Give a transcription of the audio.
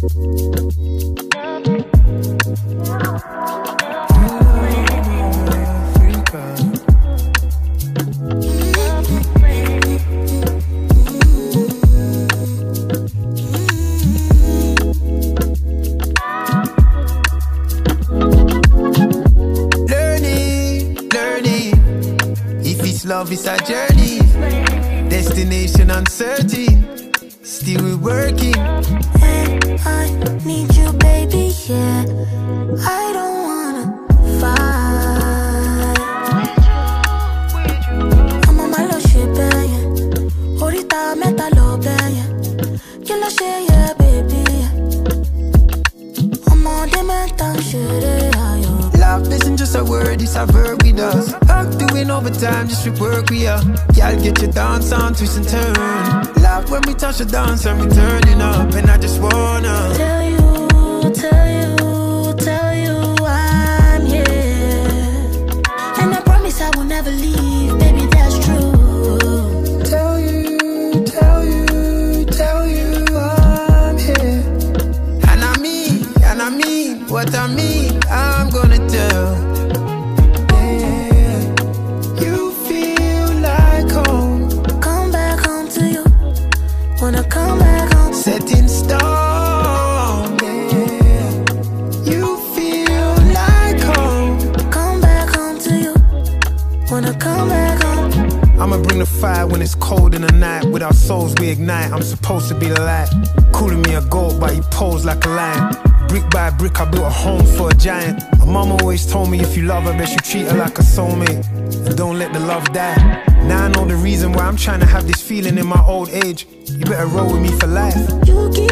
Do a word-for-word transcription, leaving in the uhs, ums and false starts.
Love is a journey, destination uncertain, still we're working. Hey, I need you, baby, yeah. I don't wanna fight. I'm on my little shit, bangin'. Ahorita me está lo bangin'. Que la shit, yeah, baby. I'm on the mental shit, yeah, yo. Love isn't just a word, it's a verb with us. Work doing overtime, just to work we are. Y'all get your dance on, twist and turn. Love when we touch the dance and we turning up. And I just wanna tell you, tell you, tell you I'm here. And I promise I will never leave, baby, that's true. Tell you, tell you, tell you I'm here. And I mean, and I mean what I mean, I'm gonna tell. Wanna come back home, set in stone, yeah. You feel like home. Come back home to you. Wanna come back home. I'ma bring the fire when it's cold in the night. With our souls we ignite. I'm supposed to be the light. Calling me a goat, but he posed like a lion. Brick by brick, I built a home for a giant. My mom always told me if you love her, best you treat her like a soulmate. And don't let the love die. Now I know the reason why I'm trying to have this feeling in my old age. You better roll with me for life. You keep